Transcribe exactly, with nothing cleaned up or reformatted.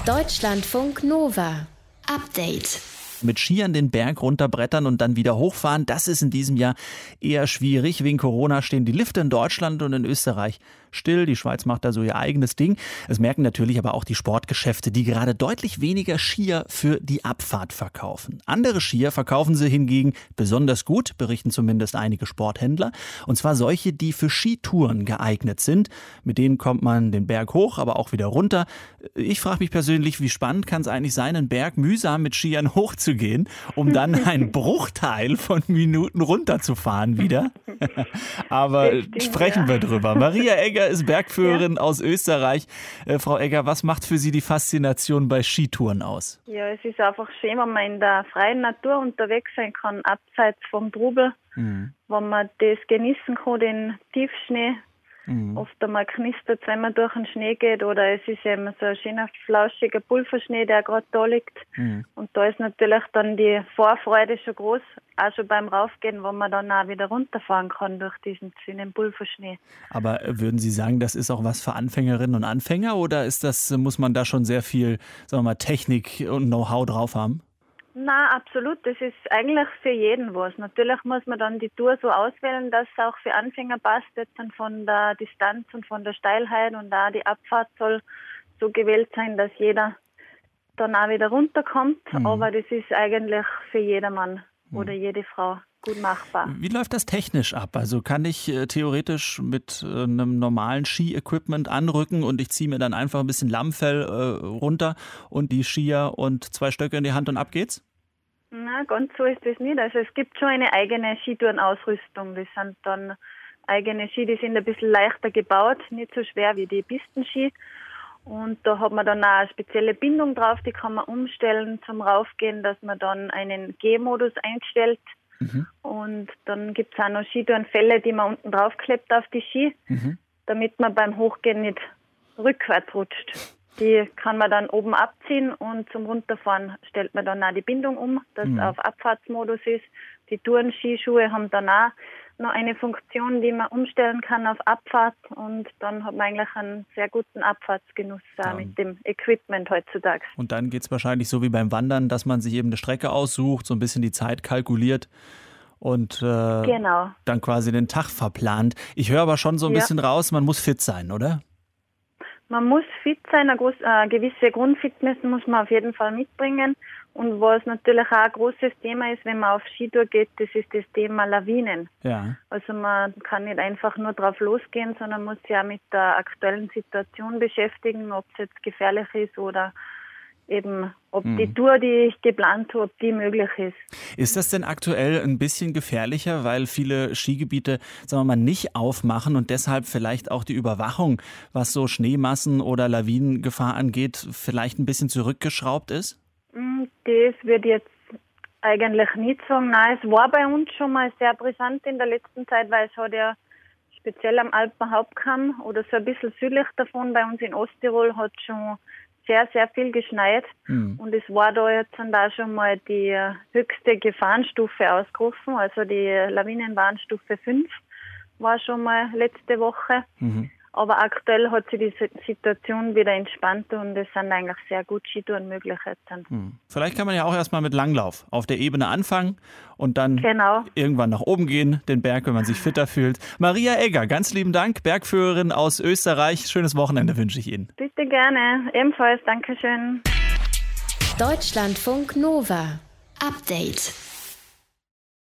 Deutschlandfunk Nova. Update. Mit Skiern den Berg runterbrettern und dann wieder hochfahren, das ist in diesem Jahr eher schwierig. Wegen Corona stehen die Lifte in Deutschland und in Österreich still. Die Schweiz macht da so ihr eigenes Ding. Es merken natürlich aber auch die Sportgeschäfte, die gerade deutlich weniger Skier für die Abfahrt verkaufen. Andere Skier verkaufen sie hingegen besonders gut, berichten zumindest einige Sporthändler. Und zwar solche, die für Skitouren geeignet sind. Mit denen kommt man den Berg hoch, aber auch wieder runter. Ich frage mich persönlich, wie spannend kann es eigentlich sein, einen Berg mühsam mit Skiern hochzugehen, um dann einen Bruchteil von Minuten runterzufahren wieder. Aber Richtig, sprechen ja. wir drüber. Maria Egger ist Bergführerin ja. aus Österreich. Äh, Frau Egger, was macht für Sie die Faszination bei Skitouren aus? Ja, es ist einfach schön, wenn man in der freien Natur unterwegs sein kann, abseits vom Trubel, mhm. wenn man das genießen kann, den Tiefschnee. Mhm. Oft einmal knistert es, wenn man durch den Schnee geht, oder es ist eben so ein schöner, flauschiger Pulverschnee, der gerade da liegt. Mhm. Und da ist natürlich dann die Vorfreude schon groß, auch schon beim Raufgehen, wo man dann auch wieder runterfahren kann durch diesen schönen Pulverschnee. Aber würden Sie sagen, das ist auch was für Anfängerinnen und Anfänger, oder ist das, muss man da schon sehr viel, sagen wir mal, Technik und Know-how drauf haben? Na, absolut. Das ist eigentlich für jeden was. Natürlich muss man dann die Tour so auswählen, dass es auch für Anfänger passt, jetzt dann von der Distanz und von der Steilheit, und da die Abfahrt soll so gewählt sein, dass jeder dann auch wieder runterkommt. Mhm. Aber das ist eigentlich für jedermann mhm. oder jede Frau gut machbar. Wie läuft das technisch ab? Also kann ich äh, theoretisch mit äh, einem normalen Ski-Equipment anrücken und ich ziehe mir dann einfach ein bisschen Lammfell äh, runter und die Skier und zwei Stöcke in die Hand und ab geht's? Na, ganz so ist das nicht. Also es gibt schon eine eigene Skitourenausrüstung. Das sind dann eigene Ski, die sind ein bisschen leichter gebaut, nicht so schwer wie die Pistenski. Und da hat man dann auch eine spezielle Bindung drauf, die kann man umstellen zum Raufgehen, dass man dann einen G-Modus einstellt. Mhm. Und dann gibt es auch noch Skitourenfälle, die man unten draufklebt auf die Ski, mhm. damit man beim Hochgehen nicht rückwärts rutscht. Die kann man dann oben abziehen und zum Runterfahren stellt man dann auch die Bindung um, dass mhm. auf Abfahrtsmodus ist. Die Tourenskischuhe haben dann auch noch eine Funktion, die man umstellen kann auf Abfahrt, und dann hat man eigentlich einen sehr guten Abfahrtsgenuss ja. mit dem Equipment heutzutage. Und dann geht es wahrscheinlich so wie beim Wandern, dass man sich eben eine Strecke aussucht, so ein bisschen die Zeit kalkuliert und äh, genau. dann quasi den Tag verplant. Ich höre aber schon so ein ja. bisschen raus, man muss fit sein, oder? Man muss fit sein, eine, groß, eine gewisse Grundfitness muss man auf jeden Fall mitbringen. Und was natürlich auch ein großes Thema ist, wenn man auf Skitour geht, das ist das Thema Lawinen. Ja. Also man kann nicht einfach nur drauf losgehen, sondern muss sich auch mit der aktuellen Situation beschäftigen, ob es jetzt gefährlich ist oder eben, ob mhm. die Tour, die ich geplant habe, ob die möglich ist. Ist das denn aktuell ein bisschen gefährlicher, weil viele Skigebiete, sagen wir mal, nicht aufmachen und deshalb vielleicht auch die Überwachung, was so Schneemassen oder Lawinengefahr angeht, vielleicht ein bisschen zurückgeschraubt ist? Das würde ich jetzt eigentlich nicht sagen. Nein, es war bei uns schon mal sehr brisant in der letzten Zeit, weil es hat ja speziell am Alpenhauptkamm oder so ein bisschen südlich davon, bei uns in Osttirol, hat schon sehr, sehr viel geschneit. Mhm. Und es war da jetzt da schon mal die höchste Gefahrenstufe ausgerufen. Also die Lawinenwarnstufe fünf war schon mal letzte Woche. Mhm. Aber aktuell hat sich die Situation wieder entspannt und es sind eigentlich sehr gut Skitouren möglich jetzt. Hm. Vielleicht kann man ja auch erstmal mit Langlauf auf der Ebene anfangen und dann genau. irgendwann nach oben gehen, den Berg, wenn man sich fitter fühlt. Maria Egger, ganz lieben Dank, Bergführerin aus Österreich. Schönes Wochenende wünsche ich Ihnen. Bitte gerne, ebenfalls, Dankeschön. Deutschlandfunk Nova. Update.